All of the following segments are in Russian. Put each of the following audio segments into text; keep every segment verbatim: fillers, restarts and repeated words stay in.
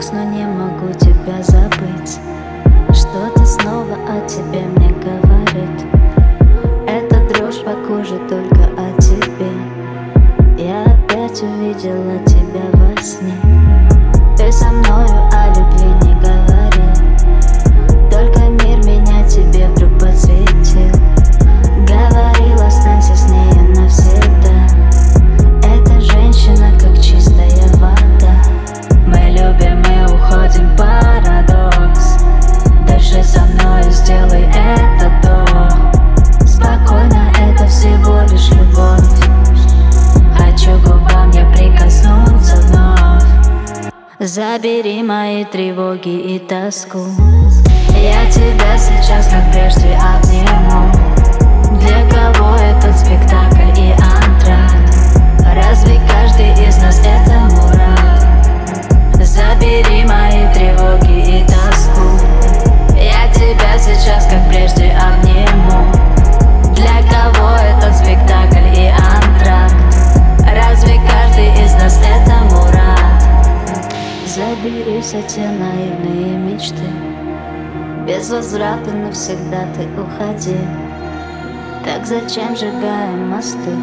парадокс, но не могу тебя забыть. Что-то снова о тебе мне говорит. Эта дрожь по коже только о тебе. Я опять увидела тебя во сне. Ты со мною о любви не говорил, только мир меня тебе вдруг подсветил. Говорил, останься с нею навсегда. Эта женщина как чистая вода. Мы любим, мы уходим, парадокс. Дальше со мною сделай это то. Спокойно, это всего лишь любовь. Хочу губам я прикоснуться вновь. Забери мои тревоги и тоску. Я тебя сейчас как прежде обниму. Для кого этот спектакль и антракт? Разве каждый из нас это мурат? Забери мои тревоги и тоску. Я тебя сейчас как прежде обниму. Для кого этот спектакль и антракт? Разве каждый из нас это мурат? Забери все те наивные мечты. Без возврата навсегда ты уходи. Так зачем сжигаем мосты?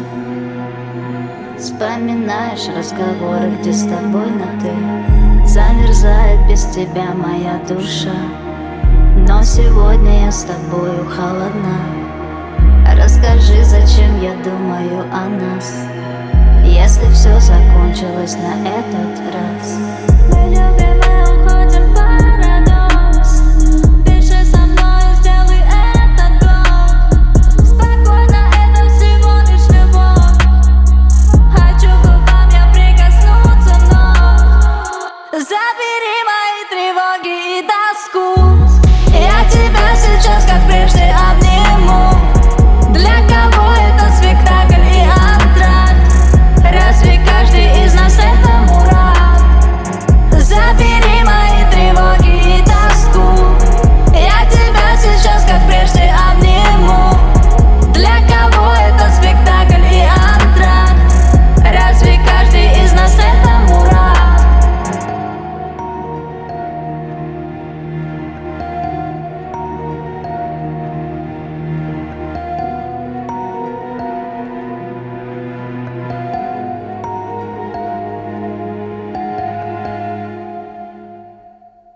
Вспоминаешь разговоры, где с тобой на ты. Замерзает без тебя моя душа. Но сегодня я с тобою холодна. Расскажи, зачем я думаю о нас, если все закончилось на этот раз.